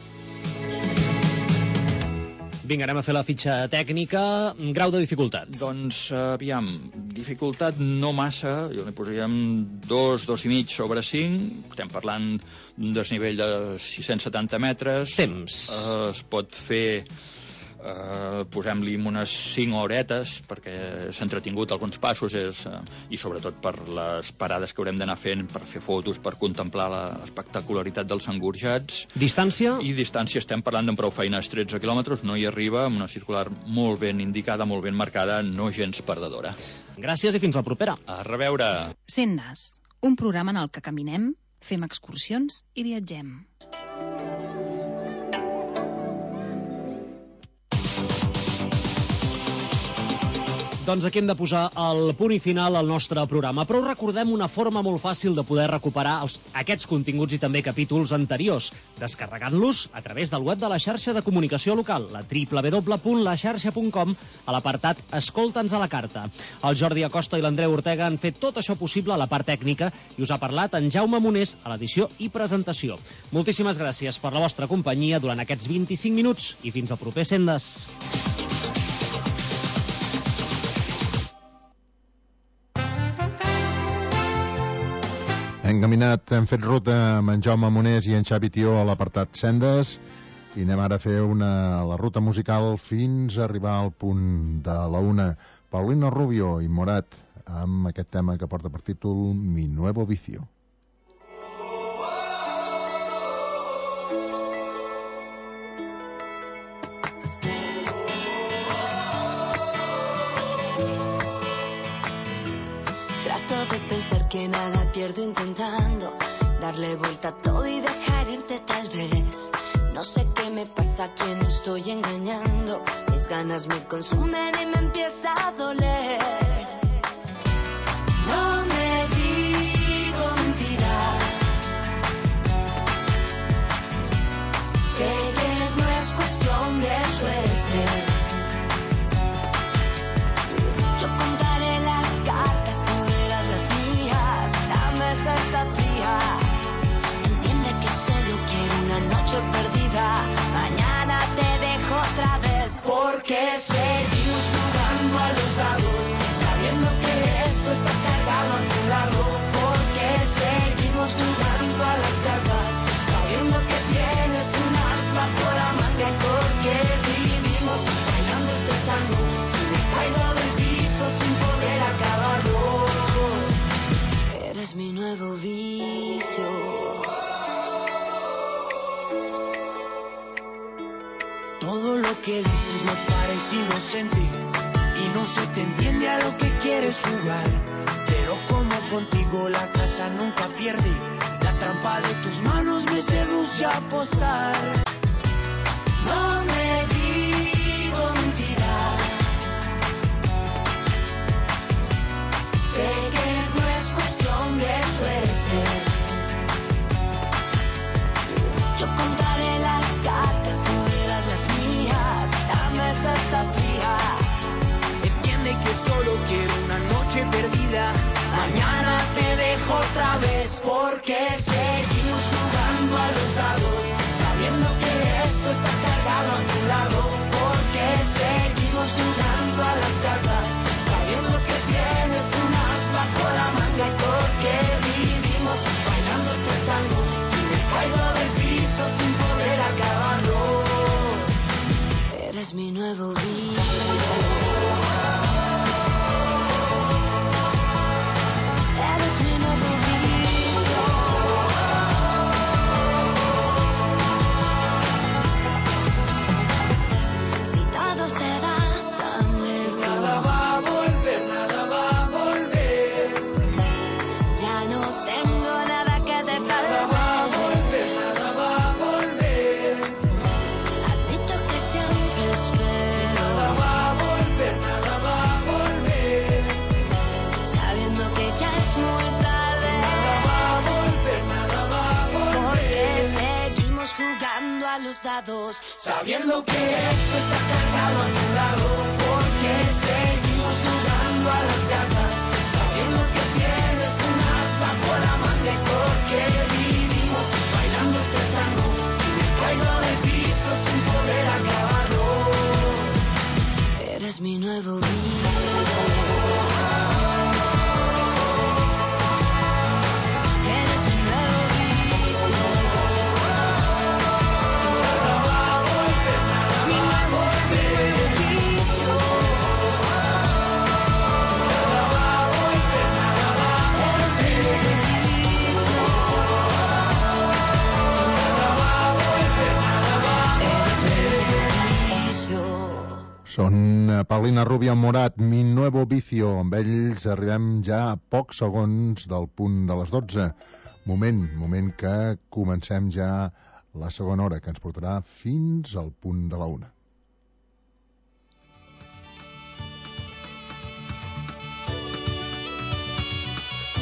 Vinga, anem a fer la fitxa tècnica. Grau de dificultat. Doncs, aviam, dificultat no massa, jo n'hi posaríem dos, dos i mig sobre cinc. Estem parlant d'un desnivell de sis-cents setanta metres. Temps. Eh, es pot fer, eh, posem-li unes cinc horetes, perquè s'ha entretingut alguns passos, és, eh, i sobretot per les parades que haurem d'anar fent, per fer fotos, per contemplar l'espectacularitat dels engorjats. Distància? I distància estem parlant d'en prou feines, tretze quilòmetres, no hi arriba, amb una circular molt ben indicada, molt ben marcada, no gens perdedora. Gràcies i fins la propera. A reveure. Sendes, un programa en el que caminem, fem excursions i viatgem. Doncs aquí hem de posar el punt i final al nostre programa, però us recordem una forma molt fàcil de poder recuperar els, aquests continguts i també capítols anteriors, descarregant-los a través del web de la xarxa de comunicació local, la w w w punt la xarxa punt com, a l'apartat Escolta'ns a la carta. El Jordi Acosta i l'Andreu Ortega han fet tot això possible a la part tècnica i us ha parlat en Jaume Monés a l'edició i presentació. Moltíssimes gràcies per la vostra companyia durant aquests vint-i-cinc minuts i fins al proper Sendes. Hem caminat, hem fet ruta amb en Jaume Monés i en Xavi Tió a l'apartat Sendes i anem ara a fer una, la ruta musical fins a arribar al punt de la una. Paulina Rubio i Morat amb aquest tema que porta per títol Mi Nuevo Vicio. Que nada pierdo intentando darle vuelta a todo y dejar irte tal vez. No sé qué me pasa, a quién estoy engañando. Mis ganas me consumen y me empieza a doler. No me digo mentiras. Sé que no es cuestión de suerte. Yo contaré las cartas, tú verás las mías. La mesa está fría. Entiende que solo quiero una noche perdida. Mañana te dejo otra vez. Porque seguimos jugando a los dados. que dices me parece inocente y no se te entiende a lo que quieres jugar. Pero como contigo la casa nunca pierde, la trampa de tus manos me seduce a apostar. No me digo mentiras, sé que no es cuestión de suerte. Yo contaré las cartas, tú verás las mías, la mesa está fría. Entiende que solo quiero una noche perdida, mañana te dejo otra vez, porque seguimos jugando a los dados, sabiendo que esto está cargado a tu lado, porque seguimos jugando a las cartas, sabiendo que tienes un as bajo la manga y porque vivimos bailando este tango, si me caigo del piso sin poder acabarlo, eres mi nuevo vicio. Sabiendo que esto está cargado a tu lado, porque seguimos jugando a las cartas, sabiendo que tienes un as bajo la manga y porque vivimos bailando este tango, si me caigo del piso sin poder acabarlo, eres mi nuevo vicio. Són Paulina Rubio Morat, Mi Nuevo Vicio. Amb ells arribem ja a pocs segons del punt de les dotze. Moment, moment que comencem ja la segona hora, que ens portarà fins al punt de la una.